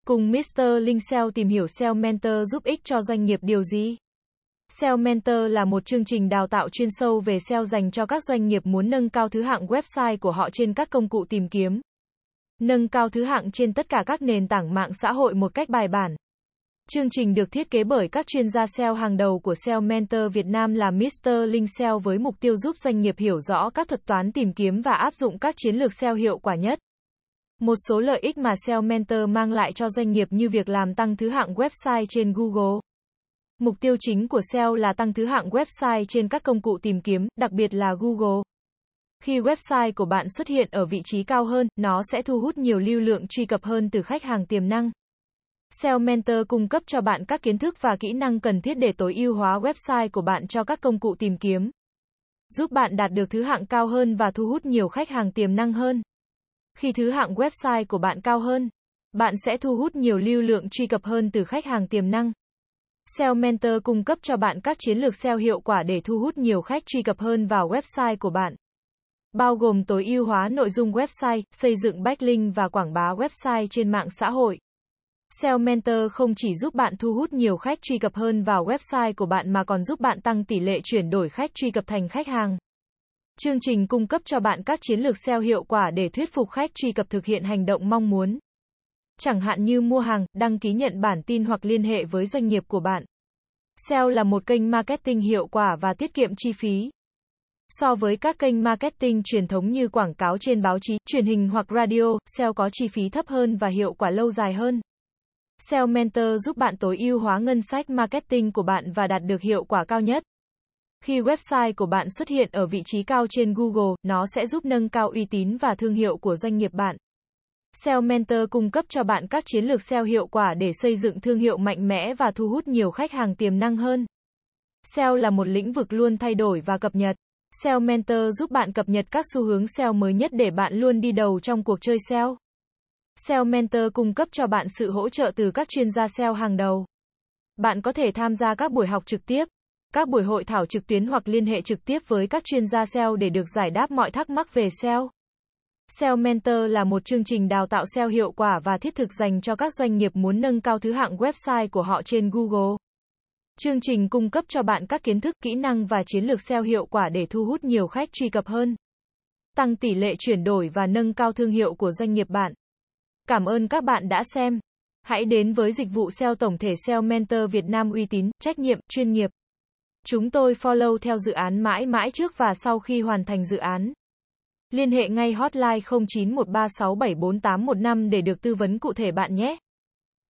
Cùng Mr. Linh SEO tìm hiểu SEO Mentor giúp ích cho doanh nghiệp điều gì? SEO Mentor là một chương trình đào tạo chuyên sâu về SEO dành cho các doanh nghiệp muốn nâng cao thứ hạng website của họ trên các công cụ tìm kiếm. Nâng cao thứ hạng trên tất cả các nền tảng mạng xã hội một cách bài bản. Chương trình được thiết kế bởi các chuyên gia SEO hàng đầu của SEO Mentor Việt Nam là Mr. Linh SEO với mục tiêu giúp doanh nghiệp hiểu rõ các thuật toán tìm kiếm và áp dụng các chiến lược SEO hiệu quả nhất. Một số lợi ích mà SEO Mentor mang lại cho doanh nghiệp như việc làm tăng thứ hạng website trên Google. Mục tiêu chính của SEO là tăng thứ hạng website trên các công cụ tìm kiếm, đặc biệt là Google. Khi website của bạn xuất hiện ở vị trí cao hơn, nó sẽ thu hút nhiều lưu lượng truy cập hơn từ khách hàng tiềm năng. SEO Mentor cung cấp cho bạn các kiến thức và kỹ năng cần thiết để tối ưu hóa website của bạn cho các công cụ tìm kiếm, giúp bạn đạt được thứ hạng cao hơn và thu hút nhiều khách hàng tiềm năng hơn. Khi thứ hạng website của bạn cao hơn, bạn sẽ thu hút nhiều lưu lượng truy cập hơn từ khách hàng tiềm năng. SEO Mentor cung cấp cho bạn các chiến lược SEO hiệu quả để thu hút nhiều khách truy cập hơn vào website của bạn, bao gồm tối ưu hóa nội dung website, xây dựng backlink và quảng bá website trên mạng xã hội. SEO Mentor không chỉ giúp bạn thu hút nhiều khách truy cập hơn vào website của bạn mà còn giúp bạn tăng tỷ lệ chuyển đổi khách truy cập thành khách hàng. Chương trình cung cấp cho bạn các chiến lược SEO hiệu quả để thuyết phục khách truy cập thực hiện hành động mong muốn. Chẳng hạn như mua hàng, đăng ký nhận bản tin hoặc liên hệ với doanh nghiệp của bạn. SEO là một kênh marketing hiệu quả và tiết kiệm chi phí. So với các kênh marketing truyền thống như quảng cáo trên báo chí, truyền hình hoặc radio, SEO có chi phí thấp hơn và hiệu quả lâu dài hơn. SEO Mentor giúp bạn tối ưu hóa ngân sách marketing của bạn và đạt được hiệu quả cao nhất. Khi website của bạn xuất hiện ở vị trí cao trên Google, nó sẽ giúp nâng cao uy tín và thương hiệu của doanh nghiệp bạn. SEO Mentor cung cấp cho bạn các chiến lược SEO hiệu quả để xây dựng thương hiệu mạnh mẽ và thu hút nhiều khách hàng tiềm năng hơn. SEO là một lĩnh vực luôn thay đổi và cập nhật. SEO Mentor giúp bạn cập nhật các xu hướng SEO mới nhất để bạn luôn đi đầu trong cuộc chơi SEO. SEO Mentor cung cấp cho bạn sự hỗ trợ từ các chuyên gia SEO hàng đầu. Bạn có thể tham gia các buổi học trực tiếp, các buổi hội thảo trực tuyến hoặc liên hệ trực tiếp với các chuyên gia SEO để được giải đáp mọi thắc mắc về SEO. SEO Mentor là một chương trình đào tạo SEO hiệu quả và thiết thực dành cho các doanh nghiệp muốn nâng cao thứ hạng website của họ trên Google. Chương trình cung cấp cho bạn các kiến thức, kỹ năng và chiến lược SEO hiệu quả để thu hút nhiều khách truy cập hơn, tăng tỷ lệ chuyển đổi và nâng cao thương hiệu của doanh nghiệp bạn. Cảm ơn các bạn đã xem. Hãy đến với dịch vụ SEO tổng thể SEO Mentor Việt Nam uy tín, trách nhiệm, chuyên nghiệp. Chúng tôi follow theo dự án mãi mãi trước và sau khi hoàn thành dự án. Liên hệ ngay hotline 0913674815 để được tư vấn cụ thể bạn nhé.